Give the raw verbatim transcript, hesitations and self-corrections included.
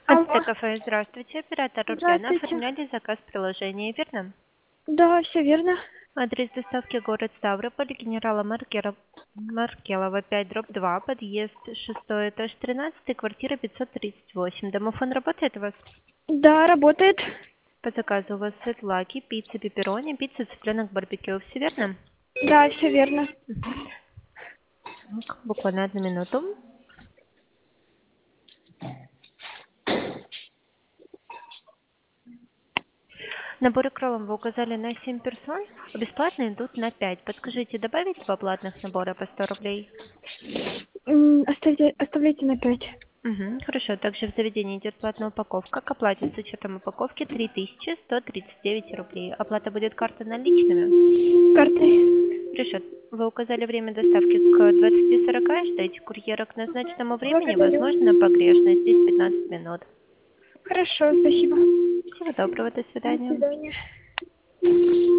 Алло, Ацтекафе, здравствуйте. Оператор Ульяна. здравствуйте. Оформляли заказ в приложении, верно? Да, все верно. Адрес доставки город Ставрополь, генерала Маркера- Маркелова, пять, дробь два, подъезд шестой, этаж тринадцать, квартира пятьсот тридцать восемь. Домофон работает у вас? Да, работает. По заказу у вас сетлаки, пицца, пепперони, пицца, цыпленок, барбекю. Все верно? Да, все верно. Так, буквально одну минуту. Наборы кролом вы указали на семь персон, а бесплатные идут на пять. Подскажите, добавить два платных набора по сто рублей? М, Оставьте, оставляйте на пять. Мгм, хорошо. Также в заведении идет платная упаковка. К оплате с учетом упаковки три тысячи сто тридцать девять рублей. Оплата будет картой наличными. Картой. Хорошо. Вы указали время доставки к двадцати сорока. Ждайте курьера к назначенному времени. Возможно, Благодарю. погрешность десять-пятнадцать минут. Хорошо, спасибо. Всего доброго. До До свидания. свидания.